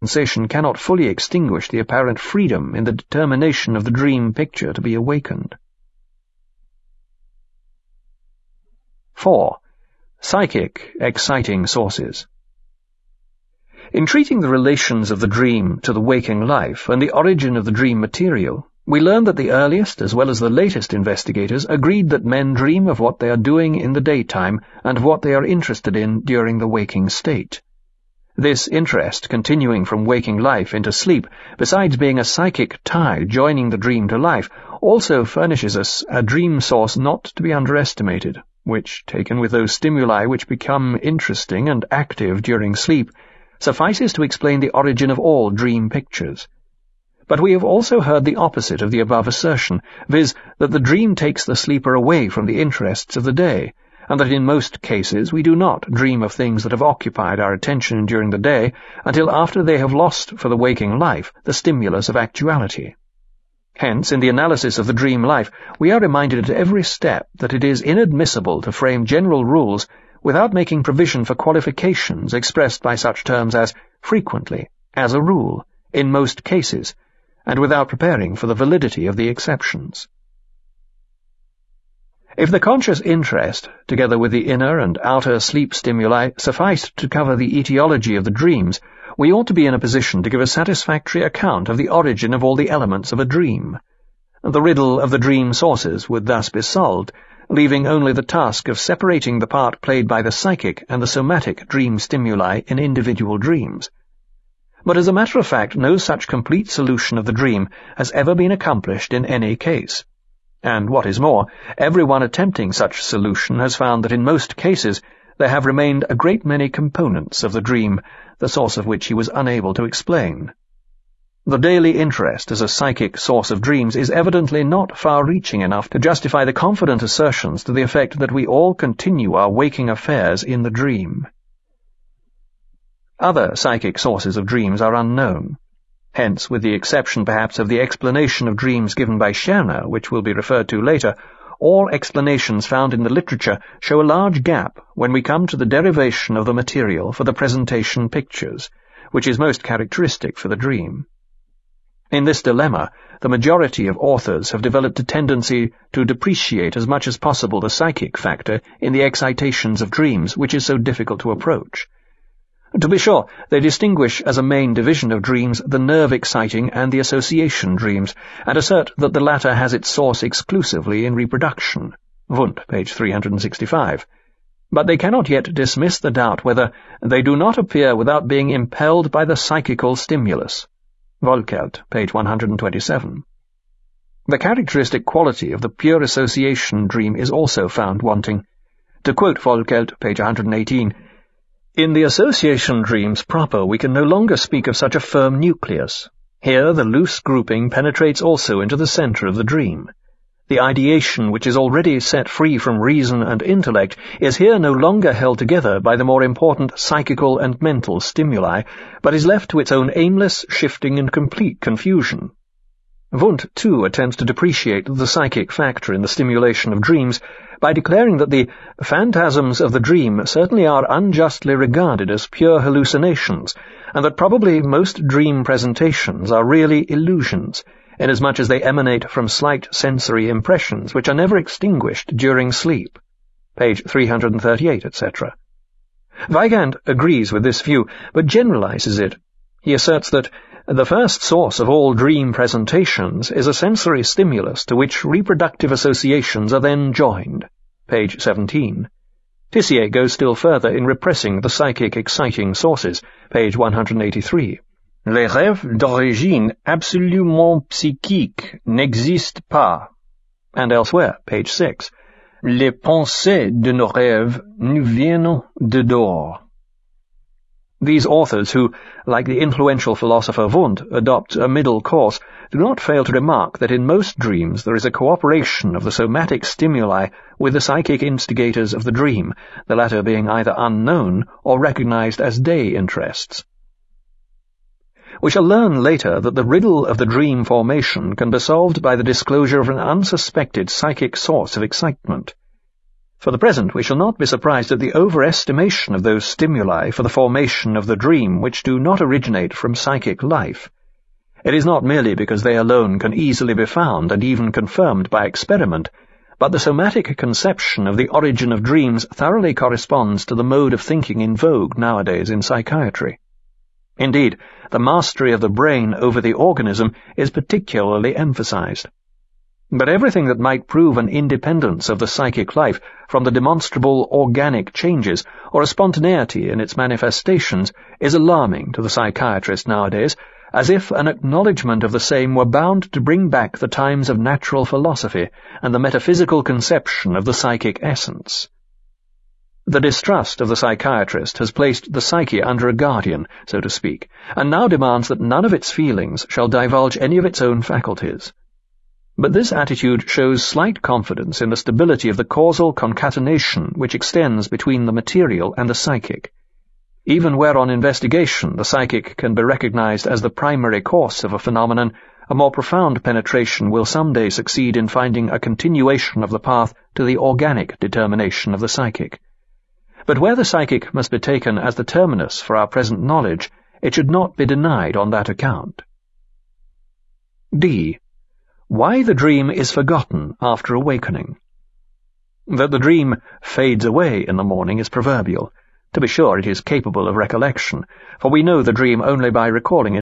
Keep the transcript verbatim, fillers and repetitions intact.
sensation cannot fully extinguish the apparent freedom in the determination of the dream picture to be awakened. four. Psychic exciting sources. In treating the relations of the dream to the waking life and the origin of the dream material, we learn that the earliest as well as the latest investigators agreed that men dream of what they are doing in the daytime and of what they are interested in during the waking state. This interest, continuing from waking life into sleep, besides being a psychic tie joining the dream to life, also furnishes us a dream source not to be underestimated, which, taken with those stimuli which become interesting and active during sleep, suffices to explain the origin of all dream pictures. But we have also heard the opposite of the above assertion, viz., that the dream takes the sleeper away from the interests of the day, and that in most cases we do not dream of things that have occupied our attention during the day until after they have lost for the waking life the stimulus of actuality. Hence, in the analysis of the dream life, we are reminded at every step that it is inadmissible to frame general rules without making provision for qualifications expressed by such terms as frequently, as a rule, in most cases, and without preparing for the validity of the exceptions. If the conscious interest, together with the inner and outer sleep stimuli, sufficed to cover the etiology of the dreams, we ought to be in a position to give a satisfactory account of the origin of all the elements of a dream. The riddle of the dream sources would thus be solved, leaving only the task of separating the part played by the psychic and the somatic dream stimuli in individual dreams. But as a matter of fact, no such complete solution of the dream has ever been accomplished in any case. And what is more, everyone attempting such solution has found that in most cases there have remained a great many components of the dream, the source of which he was unable to explain. The daily interest as a psychic source of dreams is evidently not far-reaching enough to justify the confident assertions to the effect that we all continue our waking affairs in the dream. Other psychic sources of dreams are unknown. Hence, with the exception perhaps of the explanation of dreams given by Scherner, which will be referred to later, all explanations found in the literature show a large gap when we come to the derivation of the material for the presentation pictures, which is most characteristic for the dream. In this dilemma, the majority of authors have developed a tendency to depreciate as much as possible the psychic factor in the excitations of dreams, which is so difficult to approach. To be sure, they distinguish as a main division of dreams the nerve-exciting and the association dreams, and assert that the latter has its source exclusively in reproduction. Wundt, page three hundred sixty-five. But they cannot yet dismiss the doubt whether they do not appear without being impelled by the psychical stimulus. Volkelt, page one hundred twenty-seven. The characteristic quality of the pure association dream is also found wanting. To quote Volkelt, page one hundred eighteen, "In the association dreams proper we can no longer speak of such a firm nucleus. Here the loose grouping penetrates also into the centre of the dream. The ideation, which is already set free from reason and intellect, is here no longer held together by the more important psychical and mental stimuli, but is left to its own aimless, shifting, and complete confusion." Wundt, too, attempts to depreciate the psychic factor in the stimulation of dreams by declaring that the phantasms of the dream certainly are unjustly regarded as pure hallucinations, and that probably most dream presentations are really illusions, inasmuch as they emanate from slight sensory impressions which are never extinguished during sleep. Page three hundred thirty-eight, et cetera. Weygand agrees with this view, but generalizes it. He asserts that the first source of all dream presentations is a sensory stimulus to which reproductive associations are then joined. Page seventeen. Tissier goes still further in repressing the psychic exciting sources. Page one hundred eighty-three. Les rêves d'origine absolument psychique n'existent pas. And elsewhere, page six. Les pensées de nos rêves nous viennent de dehors. These authors who, like the influential philosopher Wundt, adopt a middle course, do not fail to remark that in most dreams there is a cooperation of the somatic stimuli with the psychic instigators of the dream, the latter being either unknown or recognized as day interests. We shall learn later that the riddle of the dream formation can be solved by the disclosure of an unsuspected psychic source of excitement. For the present, we shall not be surprised at the overestimation of those stimuli for the formation of the dream which do not originate from psychic life. It is not merely because they alone can easily be found and even confirmed by experiment, but the somatic conception of the origin of dreams thoroughly corresponds to the mode of thinking in vogue nowadays in psychiatry. Indeed, the mastery of the brain over the organism is particularly emphasized. But everything that might prove an independence of the psychic life from the demonstrable organic changes or a spontaneity in its manifestations is alarming to the psychiatrist nowadays, as if an acknowledgment of the same were bound to bring back the times of natural philosophy and the metaphysical conception of the psychic essence. The distrust of the psychiatrist has placed the psyche under a guardian, so to speak, and now demands that none of its feelings shall divulge any of its own faculties. But this attitude shows slight confidence in the stability of the causal concatenation which extends between the material and the psychic. Even where on investigation the psychic can be recognized as the primary cause of a phenomenon, a more profound penetration will some day succeed in finding a continuation of the path to the organic determination of the psychic. But where the psychic must be taken as the terminus for our present knowledge, it should not be denied on that account. D. Why the dream is forgotten after awakening. That the dream fades away in the morning is proverbial. To be sure, it is capable of recollection, for we know the dream only by recalling it